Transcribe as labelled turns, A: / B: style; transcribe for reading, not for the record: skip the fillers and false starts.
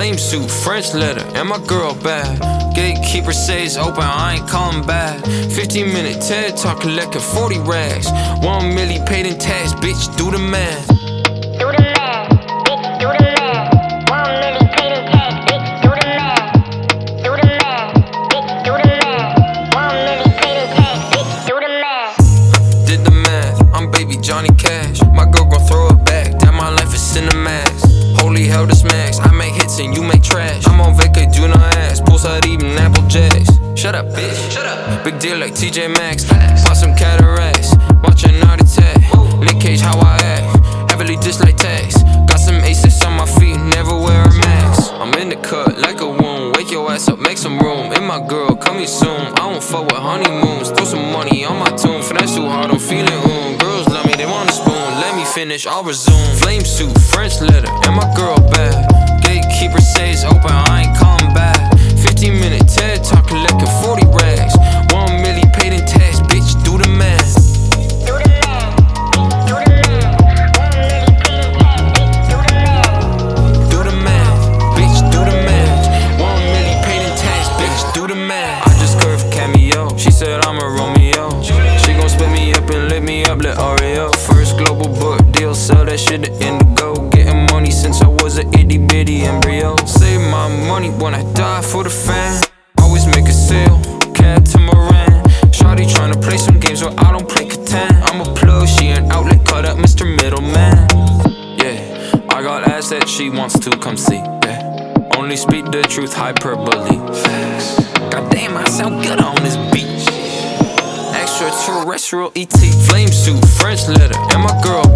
A: flame suit, French letter, and my girl bad. Gatekeeper says open, I ain't calling back. 15-minute TED Talk collecting 40 rags. 1 million paid in tax, bitch, do the math.
B: Do the math, bitch, do the math. 1 million paid in tax, bitch, do the math. Do the math, bitch, do the math. 1 million paid in tax, bitch, do the math.
A: Did the math, I'm baby Johnny Cash. My girl gon' throw it back, that my life is cinemax. Holy hell, this max, I make hits and you make trash. I'm on vacay, do no ass, poolside eating Apple Jacks. Shut up, bitch, shut up. Big deal like TJ Maxx. Pop some cataracts, watch an art attack. Nick Cage, how I act, heavily dislike tax. Got some aces on my feet, never wear a max. I'm in the cut like a womb, wake your ass up, make some room. And my girl, coming soon, I don't fuck with honeymoons. Throw some money on my tune, finesse too hard, I'm feeling Girls love me, they want a spoon, let me finish, I'll resume. Flame suit, French letter, and my girl bad. Gatekeeper says open, I ain't calling back. 15-minute TED Talk collecting 40 rags. 1 million paid in tax, bitch, do the math.
B: Do the math, bitch, do the math. 1 million paid in tax, bitch, do the math.
A: Do the math, bitch, do the math. 1 million paid in tax, bitch, do the math. I just curved Cameo, she said I'm a Romeo. She gon' split me up and lit me up like Oreo. First global book deal, sell that shit to Indigo. Getting money since I was an itty bitty embryo. Save my money when I die for the fam. Always make a sale, cab to Moran. Shawty tryna play some games where I don't play Catan. I'm a plug, she an outlet, cut up Mr. Middleman. Yeah, I got ass that she wants to come see. Yeah, only speak the truth, hyperbole. Facts. Goddamn, I sound good on this beach. Extraterrestrial ET, flame suit, French letter, and my girl